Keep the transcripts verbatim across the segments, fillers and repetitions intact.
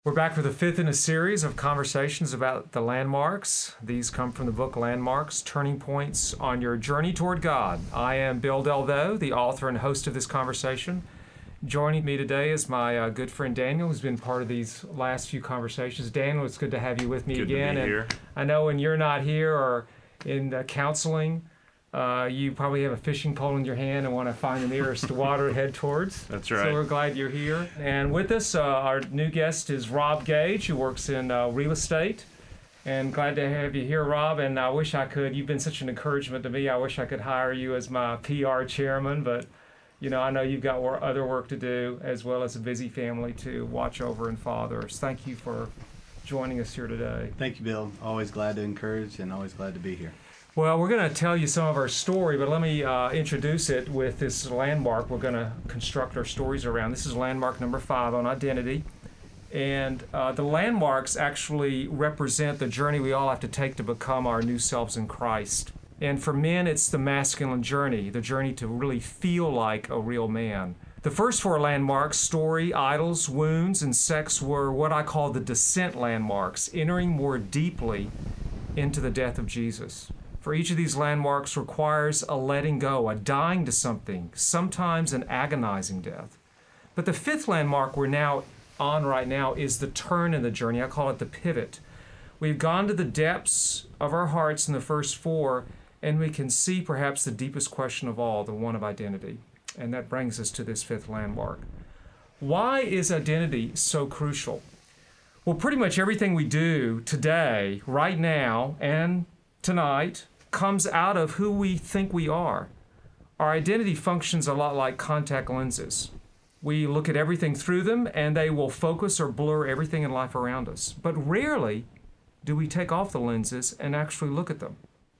We're back for the fifth in a series of conversations about the landmarks. These come from the book Landmarks, Turning Points on Your Journey Toward God. I am Bill Delvaux, the author and host of this conversation. Joining me today is my uh, good friend Daniel, who's been part of these last few conversations. Daniel, it's good to have you with me good again. To be and here. I know when you're not here or in uh, counseling, Uh, you probably have a fishing pole in your hand and want to find the nearest water to head towards. That's right. So we're glad you're here. And with us, uh, our new guest is Rob Gage, who works in uh, real estate. And glad to have you here, Rob. And I wish I could, you've been such an encouragement to me, I wish I could hire you as my P R chairman. But, you know, I know you've got wor- other work to do, as well as a busy family to watch over and father. So thank you for joining us here today. Thank you, Bill. Always glad to encourage and always glad to be here. Well, we're going to tell you some of our story, but let me uh, introduce it with this landmark we're going to construct our stories around. This is landmark number five on identity. And uh, the landmarks actually represent the journey we all have to take to become our new selves in Christ. And for men, it's the masculine journey, the journey to really feel like a real man. The first four landmarks, story, idols, wounds, and sex, were what I call the descent landmarks, entering more deeply into the death of Jesus. For each of these landmarks requires a letting go, a dying to something, sometimes an agonizing death. But the fifth landmark we're now on right now is the turn in the journey. I call it the pivot. We've gone to the depths of our hearts in the first four, and we can see perhaps the deepest question of all, the one of identity. And that brings us to this fifth landmark. Why is identity so crucial? Well, pretty much everything we do today, right now, and tonight, comes out of who we think we are. Our identity functions a lot like contact lenses. We look at everything through them, and they will focus or blur everything in life around us. But rarely do we take off the lenses and actually look at them.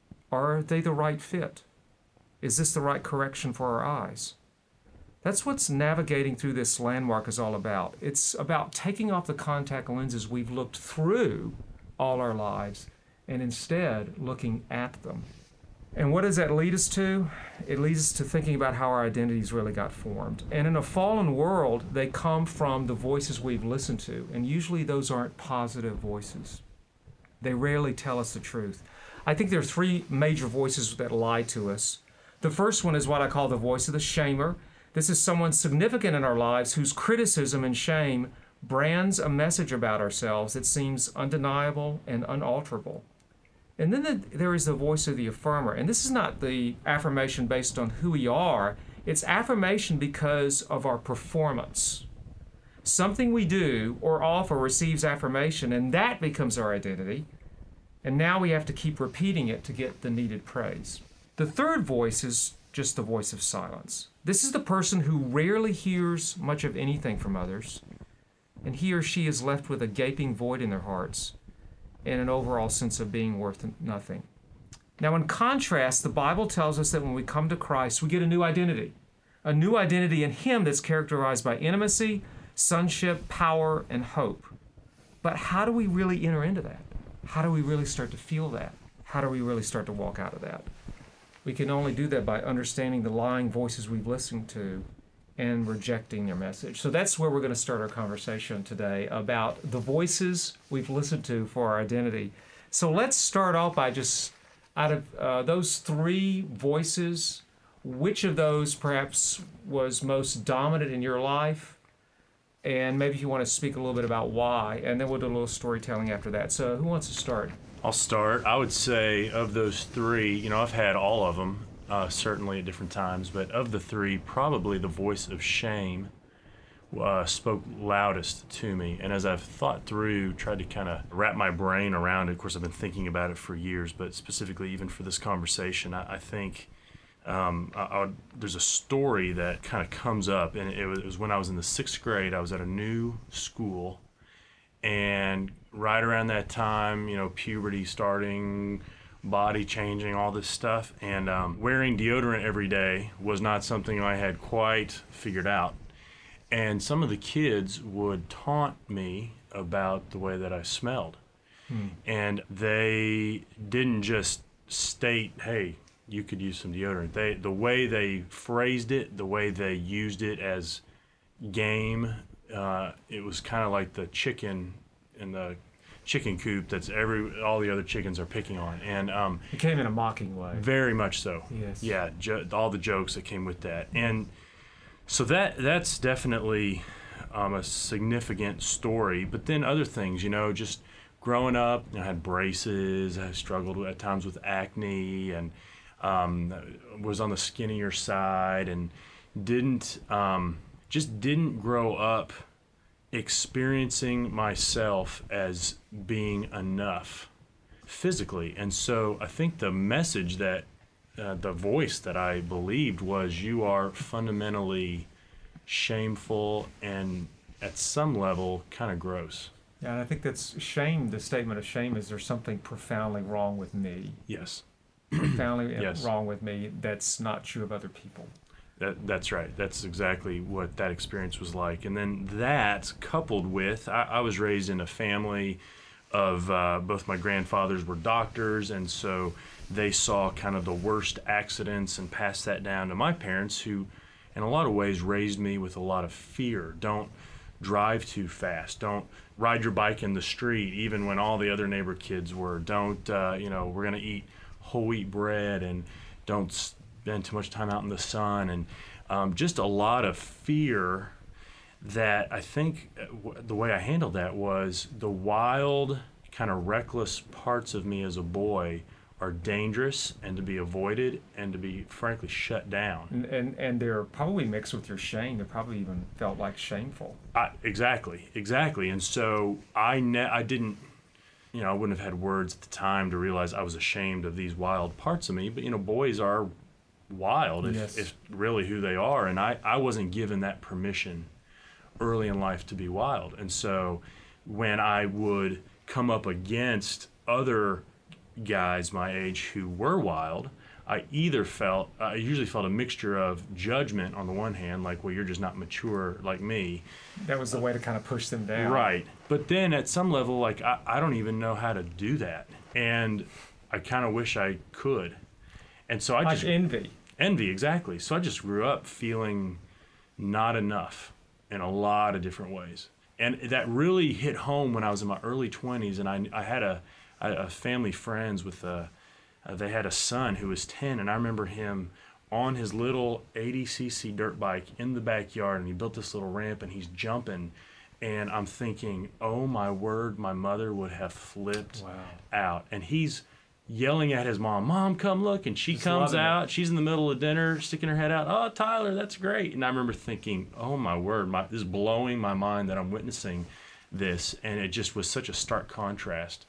Are they the right fit? Is this the right correction for our eyes? That's what's navigating through this landmark is all about. It's about taking off the contact lenses we've looked through all our lives and instead looking at them. And what does that lead us to? It leads us to thinking about how our identities really got formed. And in a fallen world, they come from the voices we've listened to, and usually those aren't positive voices. They rarely tell us the truth. I think there are three major voices that lie to us. The first one is what I call the voice of the shamer. This is someone significant in our lives whose criticism and shame brands a message about ourselves that seems undeniable and unalterable. And then the, there is the voice of the affirmer. And this is not the affirmation based on who we are. It's affirmation because of our performance. Something we do or offer receives affirmation, and that becomes our identity. And now we have to keep repeating it to get the needed praise. The third voice is just the voice of silence. This is the person who rarely hears much of anything from others, and he or she is left with a gaping void in their hearts and an overall sense of being worth nothing. Now, in contrast, the Bible tells us that when we come to Christ, we get a new identity, a new identity in Him that's characterized by intimacy, sonship, power, and hope. But how do we really enter into that? How do we really start to feel that? How do we really start to walk out of that? We can only do that by understanding the lying voices we've listened to and rejecting their message. So that's where we're going to start our conversation today about the voices we've listened to for our identity. So let's start off by just, out of uh, those three voices, which of those perhaps was most dominant in your life? And maybe if you want to speak a little bit about why, and then we'll do a little storytelling after that. So who wants to start? I'll start. I would say of those three, you know, I've had all of them, uh, certainly at different times, but of the three, probably the voice of shame uh, spoke loudest to me. And as I've thought through, tried to kind of wrap my brain around it, of course, I've been thinking about it for years, but specifically even for this conversation, I, I think um, I, I, there's a story that kind of comes up, and it was, it was when I was in the sixth grade. I was at a new school, and right around that time, you know, puberty starting, body changing, all this stuff, and um, wearing deodorant every day was not something I had quite figured out. And some of the kids would taunt me about the way that I smelled. Hmm. And they didn't just state, hey, you could use some deodorant. They, the way they phrased it, the way they used it as game, uh, it was kind of like the chicken in the chicken coop that's every all the other chickens are picking on, and um, It came in a mocking way. very much so. Yes. Yeah, jo- all the jokes that came with that, and so that that's definitely um, a significant story. But then other things, you know, just growing up, you know, I had braces. I struggled at times with acne, and um, was on the skinnier side, and didn't um, just didn't grow up experiencing myself as being enough physically. And so I think the message that uh, the voice that I believed was, you are fundamentally shameful and at some level kind of gross. Yeah, and I think that's shame. The statement of shame is, there's something profoundly wrong with me. Yes. Profoundly Yes. wrong with me that's not true of other people. That, that's right. That's exactly what that experience was like. And then that, coupled with, I, I was raised in a family of uh, both my grandfathers were doctors, and so they saw kind of the worst accidents and passed that down to my parents, who in a lot of ways raised me with a lot of fear. Don't drive too fast. Don't ride your bike in the street, even when all the other neighbor kids were. Don't, uh, you know, we're going to eat whole wheat bread, and don't spend too much time out in the sun, and um, just a lot of fear. That I think w- the way I handled that was, the wild, kind of reckless parts of me as a boy are dangerous and to be avoided and to be, frankly, shut down. And, and and they're probably mixed with your shame. They probably even felt like shameful. I, exactly, exactly. And so I ne- I didn't, you know, I wouldn't have had words at the time to realize I was ashamed of these wild parts of me. But, you know, boys are wild if, Yes. if really who they are. And I, I wasn't given that permission early in life to be wild. And so when I would come up against other guys my age who were wild, I either felt, I usually felt a mixture of judgment on the one hand, like, well, you're just not mature like me. That was the way to kind of push them down. Right. But then at some level, like, I, I don't even know how to do that. And I kind of wish I could. And so I Like just... envy. Envy, exactly. So I just grew up feeling not enough in a lot of different ways. And that really hit home when I was in my early twenties, and I, I had a, a family friends with a, uh, they had a son who was ten, and I remember him on his little eighty c c dirt bike in the backyard, and he built this little ramp, and he's jumping, and I'm thinking, oh my word, my mother would have flipped Wow. out. And he's yelling at his mom, Mom, come look, and she Just comes loving it. out, she's in the middle of dinner, sticking her head out, oh, Tyler, that's great. And I remember thinking, oh my word, my, this is blowing my mind that I'm witnessing this, and it just was such a stark contrast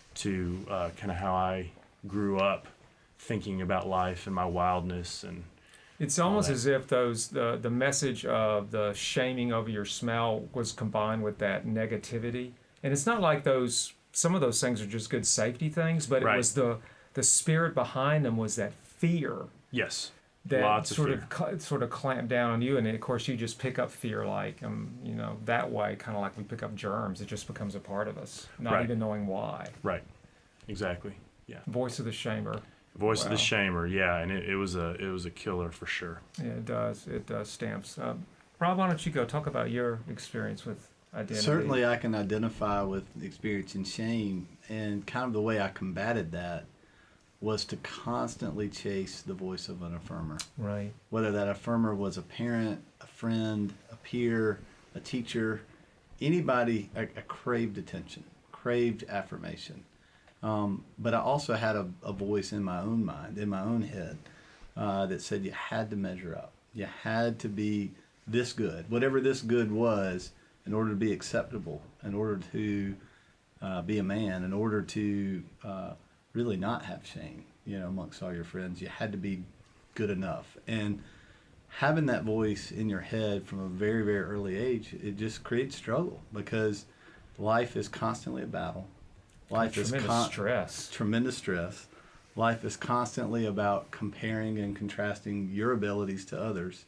to uh, kind of how I grew up thinking about life and my wildness. And It's almost that. as if those the the message of the shaming over your smell was combined with that negativity. And it's not like those some of those things are just good safety things, but Right. it was the the spirit behind them was that fear yes, that lots of sort fear. of cl- sort of clamped down on you. And of course, you just pick up fear like um you know that way, kind of like we pick up germs. It just becomes a part of us, not Right. even knowing why. Right, exactly, yeah. Voice of the shamer. Voice of the Wow. shamer, yeah, and it, it was a it was a killer for sure. Yeah, it does. It does stamps. Um, Rob, why don't you go talk about your experience with identity? Certainly, I can identify with experiencing shame, and kind of the way I combated that was to constantly chase the voice of an affirmer. Right. Whether that affirmer was a parent, a friend, a peer, a teacher, anybody, I, I craved attention, craved affirmation. Um, but I also had a, a voice in my own mind, in my own head, uh, that said you had to measure up. You had to be this good, whatever this good was, in order to be acceptable, in order to uh, be a man, in order to uh, really not have shame, you know, amongst all your friends. You had to be good enough. And having that voice in your head from a very, very early age, it just creates struggle, because life is constantly a battle. Life is tremendous con- stress. Tremendous stress. Life is constantly about comparing and contrasting your abilities to others.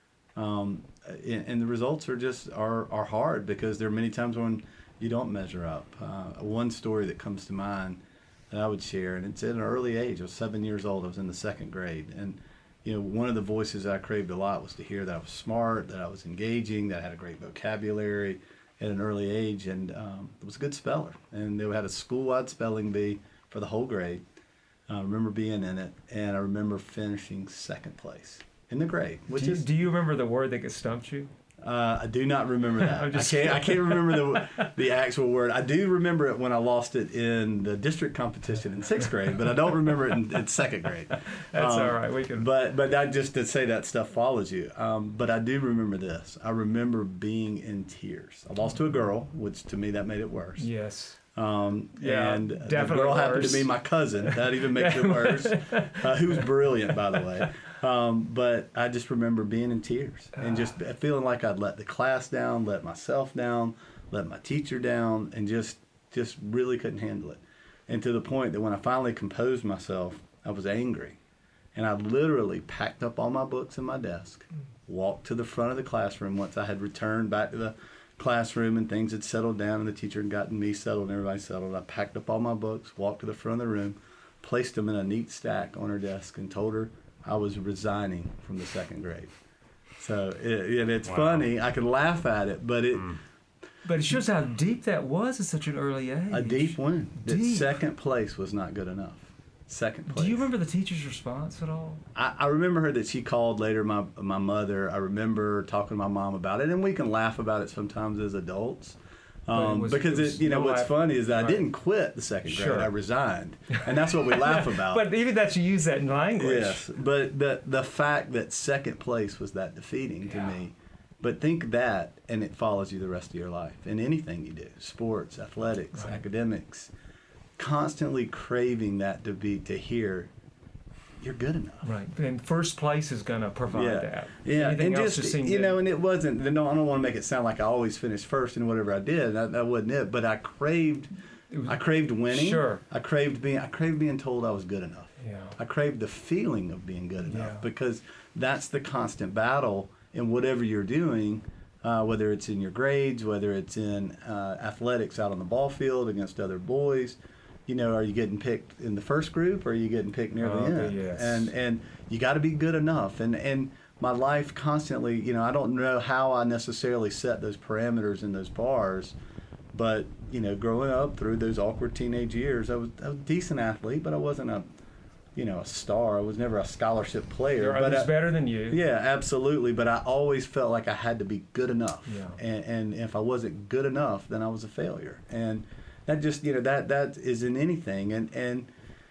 Um, and, and the results are just are, are hard, because there are many times when you don't measure up. Uh, one story that comes to mind that I would share, and it's at an early age. I was seven years old. I was in the second grade, and you know, one of the voices I craved a lot was to hear that I was smart, that I was engaging, that I had a great vocabulary at an early age, and um, was a good speller. And they had a school-wide spelling bee for the whole grade. I remember being in it, and I remember finishing second place in the grade, which do you, is. Do you remember the word that stumped you? Uh, I do not remember that. I'm I just can't. I can't remember the the actual word. I do remember it when I lost it in the district competition in sixth grade, but I don't remember it in, in second grade. That's um, all right. We can. But but that just to say that stuff follows you. Um, but I do remember this. I remember being in tears. I lost to a girl, which to me that made it worse. Yes. Um, Yeah, and the definitely girl worse. happened to be my cousin. That even makes it worse. Uh, who was brilliant, by the way. Um, but I just remember being in tears and just feeling like I'd let the class down, let myself down, let my teacher down, and just just really couldn't handle it. And to the point that when I finally composed myself, I was angry. And I literally packed up all my books in my desk, walked to the front of the classroom once I had returned back to the classroom and things had settled down and the teacher had gotten me settled and everybody settled. I packed up all my books, walked to the front of the room, placed them in a neat stack on her desk, and told her I was resigning from the second grade. So it, and it's Wow. funny. I could laugh at it, but it Mm. But it shows how deep that was at such an early age. a deep one. That Deep. second place was not good enough. Second place. Do you remember the teacher's response at all? I, I remember her that she called later my my mother. I remember talking to my mom about it, and we can laugh about it sometimes as adults. But it Um, was- because it it, was you know no what's laugh- funny is that right. I didn't quit the second grade. Sure. I resigned, and that's what we laugh about. But even that you use that in language. Yes, but the the fact that second place was that defeating to Yeah. me. But think that, and it follows you the rest of your life in anything you do: sports, athletics, Right. academics. Constantly craving that to be to hear, you're good enough. Right. And first place is going to provide Yeah, that. yeah, Anything and else just seemed you to- know, and it wasn't. No, I don't want to make it sound like I always finished first in whatever I did. That, that wasn't it. But I craved, It was- I craved winning. Sure. I craved being. I craved being told I was good enough. Yeah. I craved the feeling of being good enough Yeah. because that's the constant battle in whatever you're doing, uh, whether it's in your grades, whether it's in uh, athletics out on the ball field against other boys. You know, are you getting picked in the first group, or are you getting picked near Oh, the end? yes. And and you got to be good enough. And and my life constantly, you know, I don't know how I necessarily set those parameters and those bars, but you know, growing up through those awkward teenage years, I was, I was a decent athlete, but I wasn't a, you know, a star. I was never a scholarship player. There are but others I- better than you. yeah, absolutely. But I always felt like I had to be good enough. Yeah. And, and if I wasn't good enough, then I was a failure. And that just, you know, that that is in anything. And, and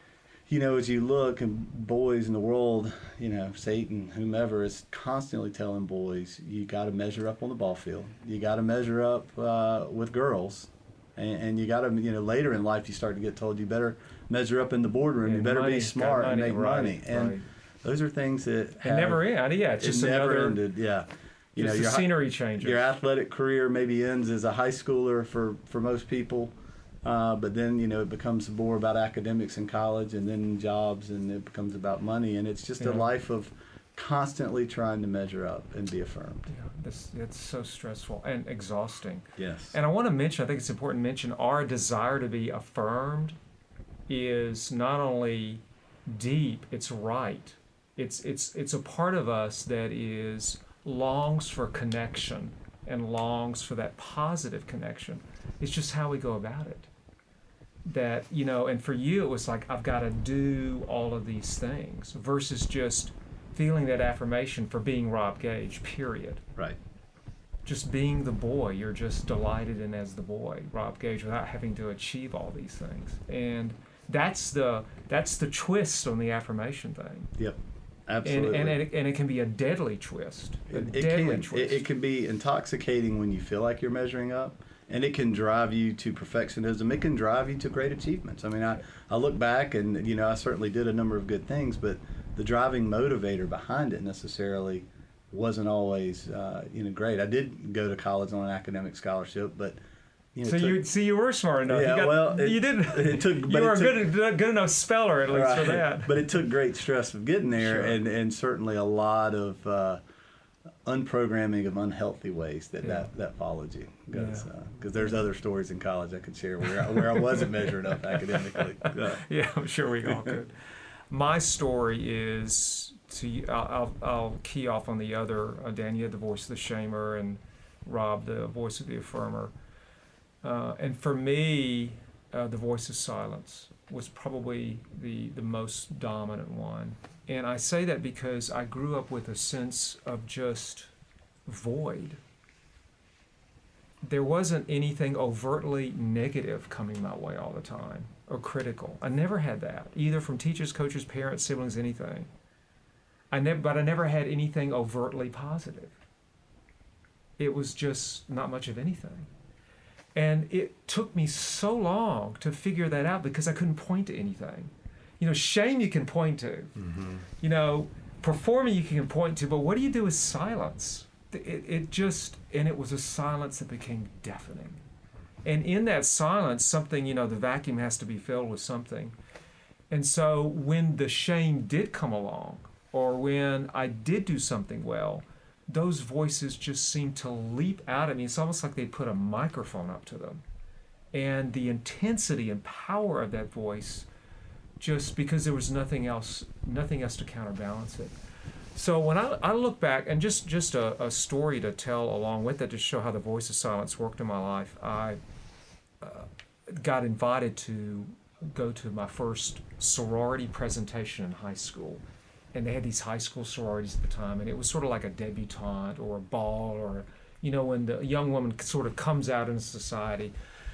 you know, as you look, and boys in the world, you know, Satan, whomever, is constantly telling boys, you got to measure up on the ball field. You got to measure up uh, with girls. And, and you got to, you know, later in life, you start to get told you better measure up in the boardroom. And you better money, be got smart and money, make right, money. And right. those are things that It have, never ended. Yeah, it's it just never another ended. Yeah, you know, just a your scenery changer. your athletic career maybe ends as a high schooler for for most people, uh, but then you know it becomes more about academics in college, and then jobs, and it becomes about money, and it's just Yeah. a life of constantly trying to measure up and be affirmed. Yeah, this, it's so stressful and exhausting. Yes. And I want to mention, I think it's important to mention, our desire to be affirmed is not only deep, it's right. It's it's it's a part of us that is longs for connection and longs for that positive connection. It's just how we go about it. That, you know, and for you it was like, I've got to do all of these things versus just feeling that affirmation for being Rob Gage, period. Right. Just being the boy, you're just delighted in as the boy, Rob Gage, without having to achieve all these things. And that's the that's the twist on the affirmation thing. Yep. And Absolutely. and, and, it, and it can be a deadly twist. A It, it deadly can. twist. It, it can be intoxicating when you feel like you're measuring up, and it can drive you to perfectionism. It can drive you to great achievements. I mean, I, I look back and, you know, I certainly did a number of good things, but the driving motivator behind it necessarily wasn't always, uh, you know, great. I did go to college on an academic scholarship, but, you know, so it took- you see, you were smart enough. Yeah, you got, well, it- you did. it took- You but were it a took- good good enough speller at least Right. for that. But it took great stress of getting there, Sure. and, and certainly a lot of uh, unprogramming of unhealthy ways that, Yeah. that, that followed you. Because Yeah. there's other stories in college I could share where I, where I wasn't measuring up academically. Uh, Yeah, I'm sure we all could. My story is so you, I'll, I'll I'll key off on the other. Uh, Dan, you had the voice of the shamer, and Rob the voice of the affirmer. Uh, and for me, uh, the voice of silence was probably the the most dominant one. And I say that because I grew up with a sense of just void. There wasn't anything overtly negative coming my way all the time or critical. I never had that, either from teachers, coaches, parents, siblings, anything. I never, but I never had anything overtly positive. It was just not much of anything. And it took me so long to figure that out because I couldn't point to anything. You know, shame you can point to. Mm-hmm. You know, performing you can point to, but what do you do with silence? It, it just, and it was a silence that became deafening. And in that silence, something, you know, the vacuum has to be filled with something. And so when the shame did come along, or when I did do something well, those voices just seemed to leap out at me. It's almost like they put a microphone up to them. And the intensity and power of that voice, just because there was nothing else, nothing else to counterbalance it. So when I, I look back, and just, just a, a story to tell along with it to show how the voice of silence worked in my life, I uh, got invited to go to my first sorority presentation in high school. And they had these high school sororities at the time, and it was sort of like a debutante or a ball, or, you know, when the young woman sort of comes out into society.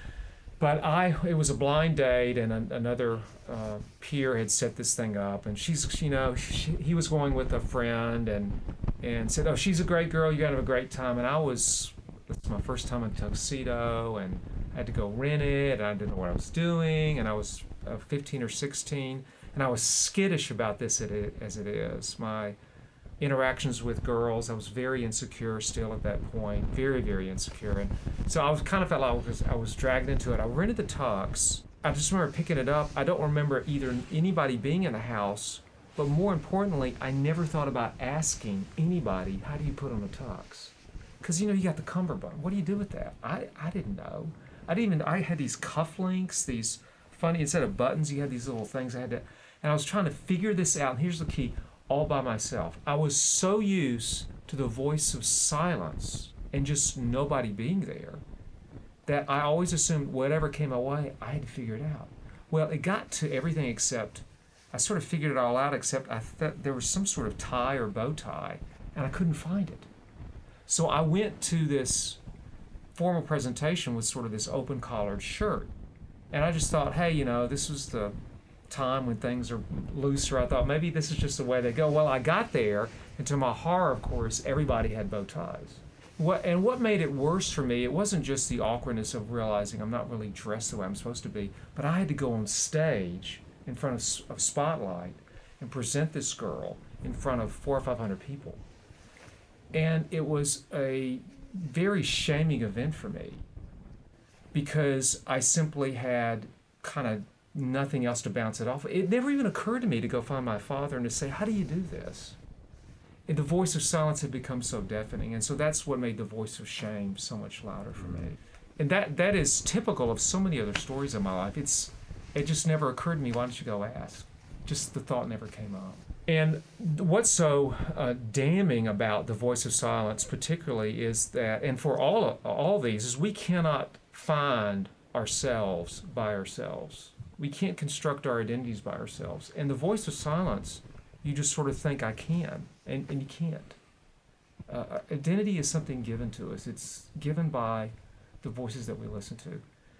But I, it was a blind date, and an, another uh, peer had set this thing up, and she's, you know, she, he was going with a friend, and and said, oh, she's a great girl, you gotta have a great time. And I was, it's my first time in tuxedo, and I had to go rent it, and I didn't know what I was doing, and I was uh, fifteen or sixteen, and I was skittish about this as it is. My interactions with girls, I was very insecure still at that point, very, very insecure. And so I was kind of felt like I was, I was dragged into it. I rented the tux. I just remember picking it up. I don't remember either anybody being in the house, but more importantly, I never thought about asking anybody, how do you put on a tux? Because, you know, you got the cummerbund. What do you do with that? I, I didn't know. I didn't even, I had these cufflinks, these funny, instead of buttons, you had these little things I had to, and I was trying to figure this out. And here's the key. All by myself. I was so used to the voice of silence and just nobody being there that I always assumed whatever came my way, I had to figure it out. Well, it got to everything except, I sort of figured it all out except I thought there was some sort of tie or bow tie, and I couldn't find it. So I went to this formal presentation with sort of this open collared shirt, and I just thought, hey, you know, this was the time when things are looser. I thought maybe this is just the way they go. Well, I got there, and to my horror, of course, everybody had bow ties. What and what made it worse for me, it wasn't just the awkwardness of realizing I'm not really dressed the way I'm supposed to be, but I had to go on stage in front of, of Spotlight and present this girl in front of four or five hundred people. And it was a very shaming event for me because I simply had kind of nothing else to bounce it off. It never even occurred to me to go find my father and to say, how do you do this? And the voice of silence had become so deafening, and so that's what made the voice of shame so much louder for mm-hmm. me. And that that is typical of so many other stories in my life. It's it just never occurred to me, why don't you go ask? Just the thought never came up. And what's so uh, damning about the voice of silence particularly is that, and for all all these, is we cannot find ourselves by ourselves. We can't construct our identities by ourselves. And the voice of silence, you just sort of think, I can, and, and you can't. Uh, identity is something given to us. It's given by the voices that we listen to.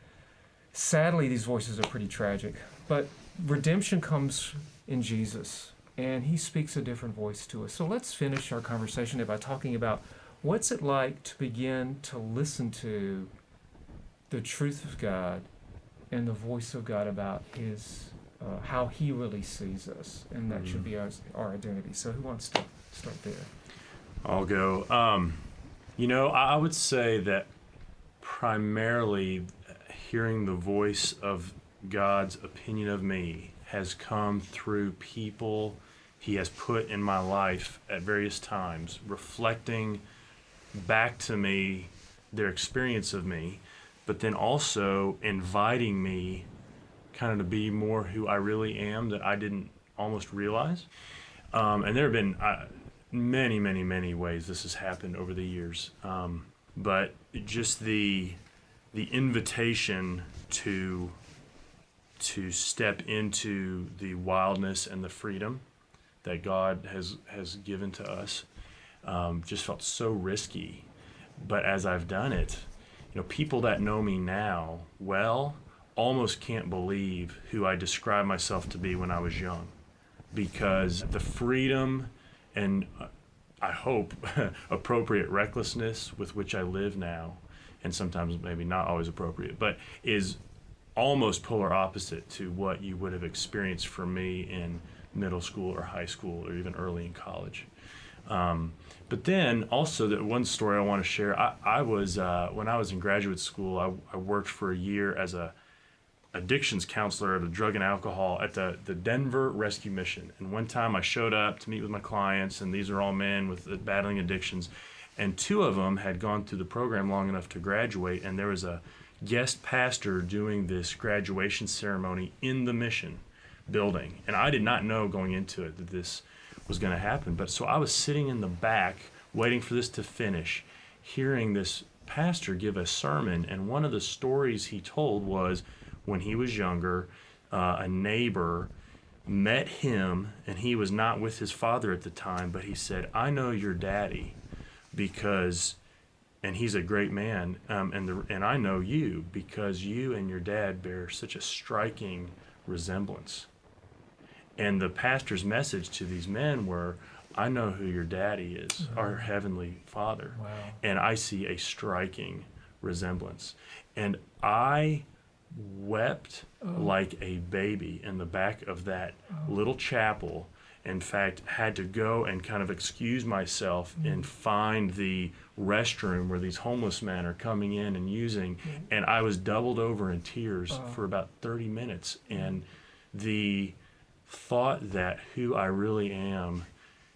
Sadly, these voices are pretty tragic, but redemption comes in Jesus, and he speaks a different voice to us. So let's finish our conversation today by talking about what's it like to begin to listen to the truth of God and the voice of God about his, uh, how he really sees us, and that mm-hmm. should be our, our identity. So who wants to start there? I'll go. Um, you know, I would say that primarily hearing the voice of God's opinion of me has come through people he has put in my life at various times, reflecting back to me their experience of me, but then also inviting me kind of to be more who I really am that I didn't almost realize. Um, and there have been uh, many, many, many ways this has happened over the years. Um, but just the the invitation to to step into the wildness and the freedom that God has has given to us um, just felt so risky. But as I've done it, you know, people that know me now well almost can't believe who I described myself to be when I was young, because the freedom and uh, I hope appropriate recklessness with which I live now, and sometimes maybe not always appropriate, but is almost polar opposite to what you would have experienced from me in middle school or high school or even early in college. Um, but then also the one story I want to share, I, I was, uh, when I was in graduate school, I, I worked for a year as a addictions counselor at a drug and alcohol at the, the Denver Rescue Mission. And one time I showed up to meet with my clients, and these are all men with uh, battling addictions. And two of them had gone through the program long enough to graduate, and there was a guest pastor doing this graduation ceremony in the mission building. And I did not know going into it that this was going to happen. But so I was sitting in the back waiting for this to finish, hearing this pastor give a sermon. And one of the stories he told was when he was younger, uh, a neighbor met him, and he was not with his father at the time, but he said, "I know your daddy because," and he's a great man, um, and the, and I know you because you and your dad bear such a striking resemblance. And the pastor's message to these men were, "I know who your daddy is, mm-hmm. our heavenly Father, wow. and I see a striking resemblance." And I wept oh. like a baby in the back of that oh. little chapel. In fact, had to go and kind of excuse myself mm. and find the restroom where these homeless men are coming in and using. Mm. And I was doubled over in tears oh. for about thirty minutes. And the thought that who I really am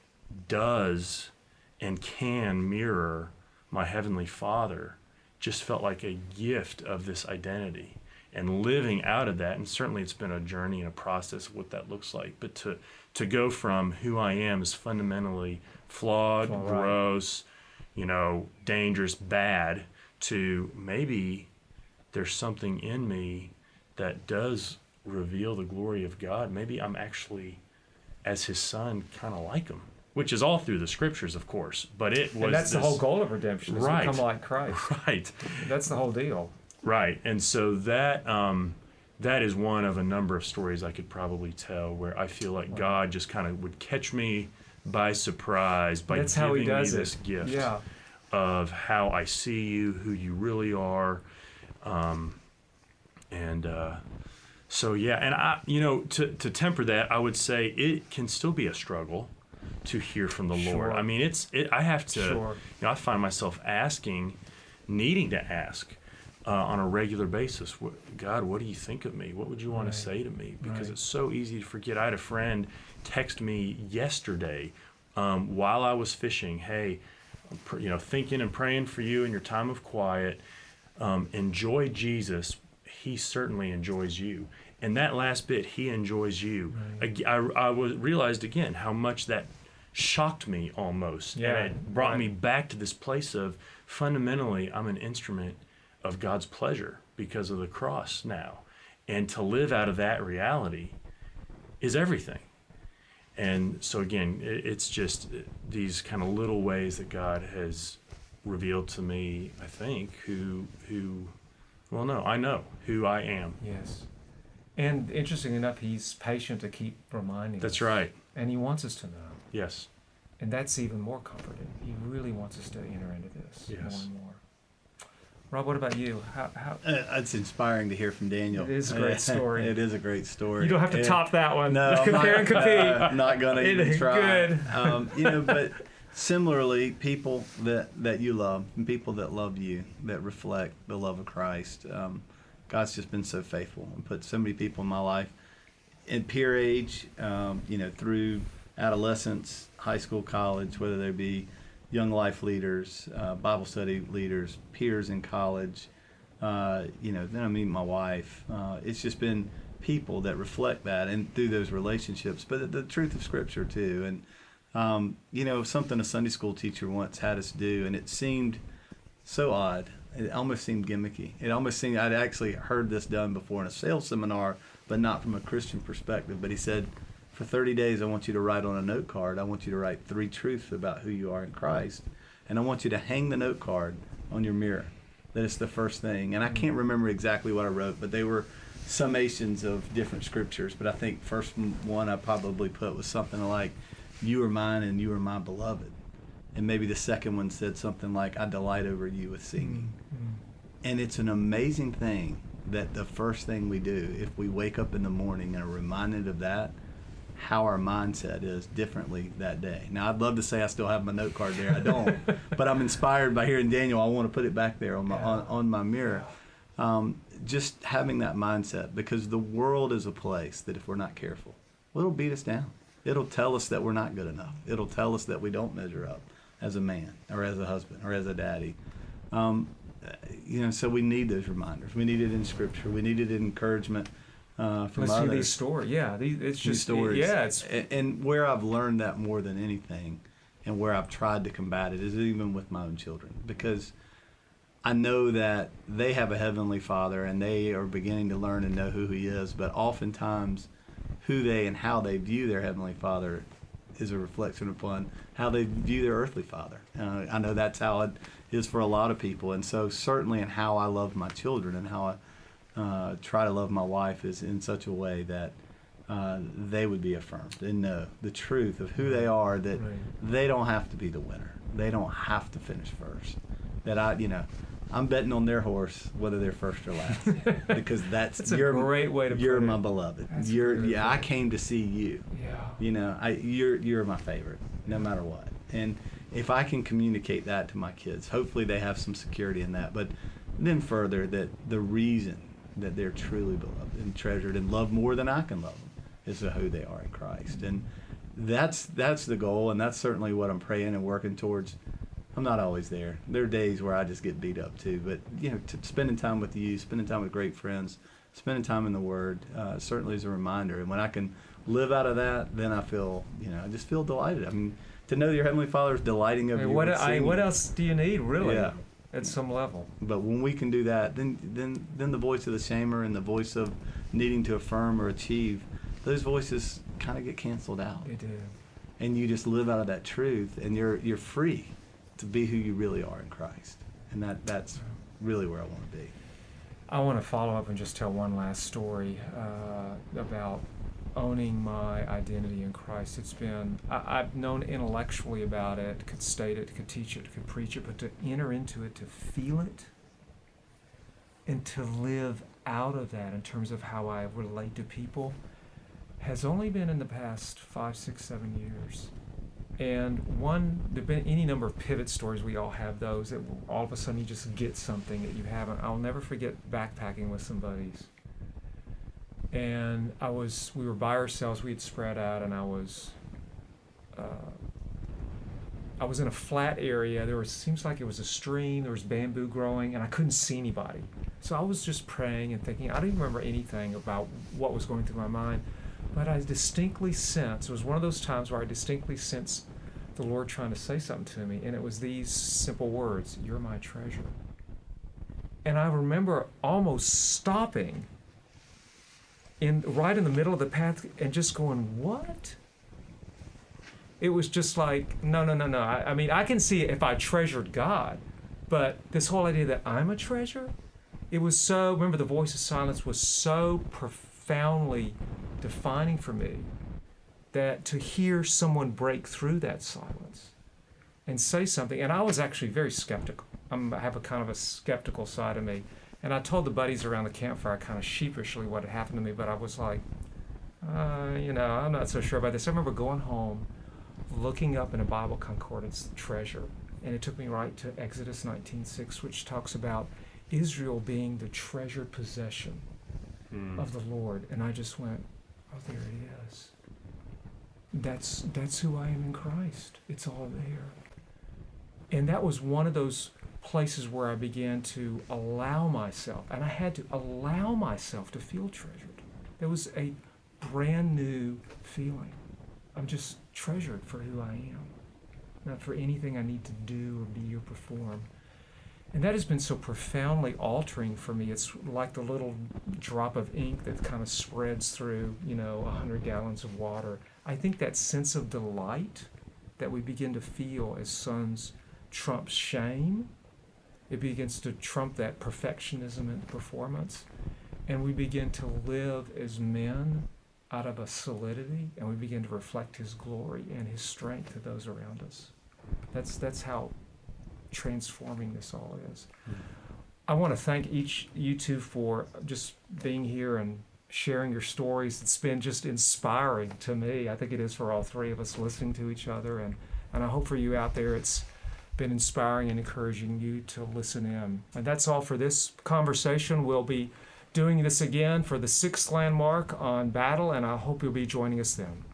does and can mirror my Heavenly Father just felt like a gift of this identity. And living out of that, and certainly it's been a journey and a process of what that looks like, but to to go from who I am is fundamentally flawed, right. gross, you know, dangerous, bad, to maybe there's something in me that does reveal the glory of God. Maybe I'm actually, as his son, kind of like him, which is all through the scriptures, of course, but it was And that's this, the whole goal of redemption, is right, to become like Christ. Right. That's the whole deal. Right, and so that um, that is one of a number of stories I could probably tell where I feel like God just kind of would catch me by surprise by That's giving how he does me this it. gift yeah. of how I see you, who you really are, um, and uh, so yeah, and I, you know, to to temper that, I would say it can still be a struggle to hear from the Sure. Lord. I mean, it's it. I have to, Sure. you know, I find myself asking, needing to ask. Uh, on a regular basis, what, God, what do you think of me? What would you want right. to say to me? Because right. it's so easy to forget. I had a friend text me yesterday um, while I was fishing. Hey, I'm pr- you know, thinking and praying for you in your time of quiet. Um, enjoy Jesus. He certainly enjoys you. And that last bit, he enjoys you. Right. I, I, I was, realized again how much that shocked me almost. Yeah. And it brought right. me back to this place of fundamentally, I'm an instrument of God's pleasure because of the cross now. And to live out of that reality is everything. And so again, it's just these kind of little ways that God has revealed to me, I think, who, who, well, no, I know who I am. Yes. And interesting enough, he's patient to keep reminding That's us. right. And he wants us to know. Yes. And that's even more comforting. He really wants us to enter into this Yes. more and more. Rob, what about you? How, how Uh, it's inspiring to hear from Daniel. It is a great story. It is a great story. You don't have to It- top that one. No, I'm compare not, and compete. uh, not gonna It even is try. good. Um, you know, but similarly, people that that you love, and people that love you, that reflect the love of Christ. Um, God's just been so faithful and put so many people in my life, in peer age, um, you know, through adolescence, high school, college, whether they be young life leaders, uh, Bible study leaders, peers in college. Uh, you know, then I meet my wife. Uh, it's just been people that reflect that and through those relationships, but the, the truth of Scripture too. And um, you know, something a Sunday school teacher once had us do, and it seemed so odd. It almost seemed gimmicky. It almost seemed I'd actually heard this done before in a sales seminar, but not from a Christian perspective. But he said, for thirty days, I want you to write on a note card. I want you to write three truths about who you are in Christ. And I want you to hang the note card on your mirror. That is the first thing. And I can't remember exactly what I wrote, but they were summations of different scriptures. But I think first one I probably put was something like, you are mine and you are my beloved. And maybe the second one said something like, I delight over you with singing. Mm-hmm. And it's an amazing thing that the first thing we do, if we wake up in the morning and are reminded of that, how our mindset is differently that day. Now, I'd love to say I still have my note card there. I don't. But I'm inspired by hearing Daniel. I want to put it back there on my, on, on my mirror. Um, just having that mindset, because the world is a place that if we're not careful, well, it'll beat us down. It'll tell us that we're not good enough. It'll tell us that we don't measure up as a man or as a husband or as a daddy. Um, you know, so we need those reminders. We need it in Scripture. We need it in encouragement uh, from Let's others. hear these stories. Yeah, these, it's These just stories. Yeah, it's and, and where I've learned that more than anything, and where I've tried to combat it, is even with my own children, because I know that they have a heavenly Father and they are beginning to learn and know who He is. But oftentimes, who they and how they view their heavenly Father is a reflection upon how they view their earthly father. Uh, I know that's how it is for a lot of people. And so certainly in how I love my children and how I uh, try to love my wife is in such a way that uh, they would be affirmed and know the truth of who they are, that right. they don't have to be the winner. They don't have to finish first. That I, you know, I'm betting on their horse whether they're first or last, because that's, that's a you're, great way to put you're it. my beloved. That's You're beautiful. yeah. I came to see you. Yeah. You know, I you're you're my favorite, no matter what. And if I can communicate that to my kids, hopefully they have some security in that. But then further, that the reason that they're truly beloved and treasured and loved more than I can love them is who they are in Christ. And that's that's the goal, and that's certainly what I'm praying and working towards. I'm not always there. There are days where I just get beat up too. But you know, to spending time with you, spending time with great friends, spending time in the Word, uh, certainly is a reminder. And when I can live out of that, then I feel, you know, I just feel delighted. I mean, to know your Heavenly Father is delighting of I mean, you. what with I, singing. what else do you need, really? Yeah. At some level. But when we can do that, then then then the voice of the shamer and the voice of needing to affirm or achieve, those voices kind of get canceled out. They do. And you just live out of that truth, and you're you're free to be who you really are in Christ. And that that's really where I want to be. I want to follow up and just tell one last story uh, about owning my identity in Christ. It's been, I, I've known intellectually about it, could state it, could teach it, could preach it, but to enter into it, to feel it, and to live out of that in terms of how I relate to people has only been in the past five, six, seven years. And one, there have been any number of pivot stories. We all have those that all of a sudden you just get something that you haven't. I'll never forget backpacking with some buddies. And I was, we were by ourselves. We had spread out, and I was, uh, I was in a flat area. There was, seems like it was a stream. There was bamboo growing, and I couldn't see anybody. So I was just praying and thinking. I don't even remember anything about what was going through my mind. But I distinctly sensed, it was one of those times where I distinctly sensed the Lord trying to say something to me, and it was these simple words, "You're my treasure." And I remember almost stopping in right in the middle of the path and just going, what? It was just like, no, no, no, no. I, I mean, I can see it if I treasured God, but this whole idea that I'm a treasure, it was so, remember the voice of silence was so profoundly defining for me that to hear someone break through that silence and say something, and I was actually very skeptical. I'm, I have a kind of a skeptical side of me, and I told the buddies around the campfire kind of sheepishly what had happened to me, but I was like, uh, you know, I'm not so sure about this. I remember going home, looking up in a Bible concordance, treasure, and it took me right to Exodus nineteen six, which talks about Israel being the treasured possession mm. of the Lord, and I just went, oh, there it is. That's that's who I am in Christ. It's all there. And that was one of those places where I began to allow myself, and I had to allow myself to feel treasured. There was a brand new feeling. I'm just treasured for who I am, not for anything I need to do or be or perform. And that has been so profoundly altering for me. It's like the little drop of ink that kind of spreads through, you know, a hundred gallons of water. I think that sense of delight that we begin to feel as sons trumps shame. It begins to trump that perfectionism and performance. And we begin to live as men out of a solidity, and we begin to reflect his glory and his strength to those around us. That's that's how transforming this all is. Mm. I want to thank each you two for just being here and sharing your stories. It's been just inspiring to me. I think it is for all three of us listening to each other, and, and I hope for you out there it's been inspiring and encouraging you to listen in. And that's all for this conversation. We'll be doing this again for the sixth landmark on battle, and I hope you'll be joining us then.